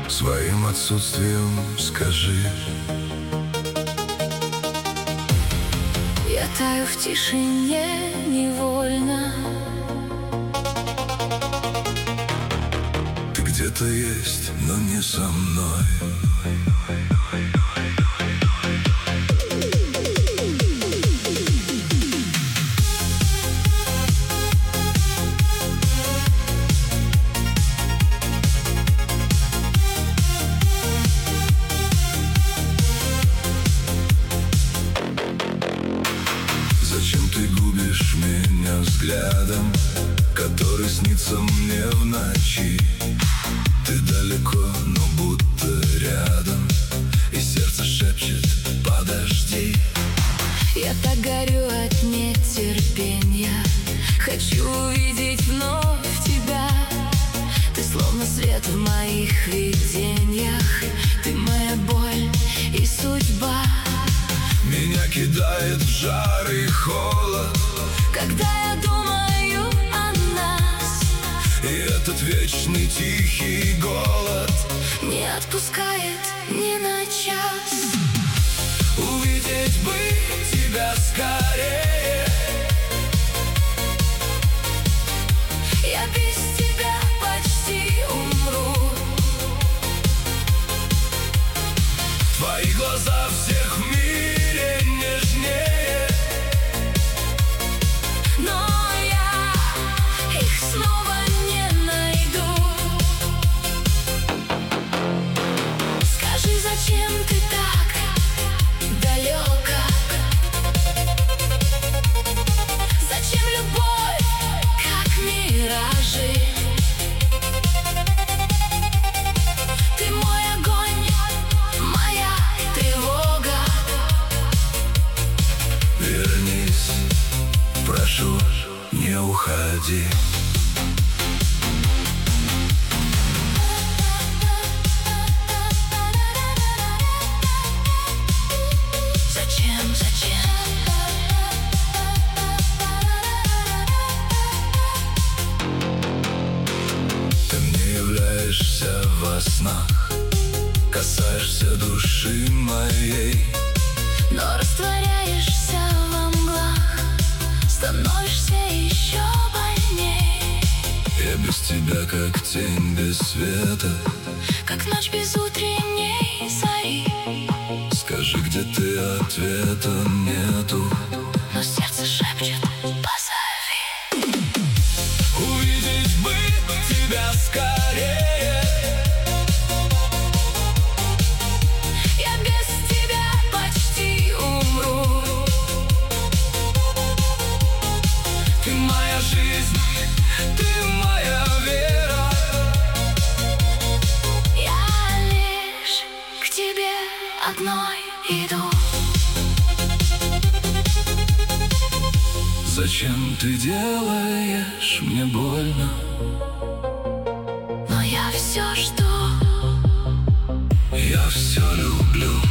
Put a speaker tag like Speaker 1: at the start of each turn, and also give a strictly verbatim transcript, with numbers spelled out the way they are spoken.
Speaker 1: своим отсутствием скажи.
Speaker 2: Я таю в тишине невольно.
Speaker 1: Ты где-то есть, но не со мной. Зачем ты губишь меня взглядом, который снится мне в ночи? Ты далеко, но будто рядом, и сердце шепчет: подожди.
Speaker 2: Я так горю от нетерпения, хочу увидеть вновь тебя. Ты словно свет в моих видениях, ты моя боль и судьба.
Speaker 1: Меня кидает в жар и холод,
Speaker 2: когда я думаю о нас,
Speaker 1: и этот вечный тихий голод
Speaker 2: не отпускает ни на час.
Speaker 1: Увидеть бы тебя скорее,
Speaker 2: я без тебя почти умру.
Speaker 1: твои глаза всех в мире нежнее,
Speaker 2: Но я их снова не найду. Скажи, зачем ты так далеко? Зачем любовь, как миражи? Ты мой огонь, моя тревога.
Speaker 1: вернись, прошу, не уходи.
Speaker 2: Зачем, зачем?
Speaker 1: Ты мне являешься во снах, касаешься души моей,
Speaker 2: Но растворяешься во мглах, становишься еще больней.
Speaker 1: я без тебя как тень без света.
Speaker 2: Как ночь без утренней зари,
Speaker 1: Скажи, где ты, ответа нету.
Speaker 2: но сердце шепчет: позови.
Speaker 1: Увидеть бы тебя скорее,
Speaker 2: Я без тебя почти умру.
Speaker 1: ты моя жизнь, ты моя вера.
Speaker 2: Я лишь к тебе одной иду.
Speaker 1: Зачем ты делаешь мне больно?
Speaker 2: Но я все жду.
Speaker 1: Я все люблю.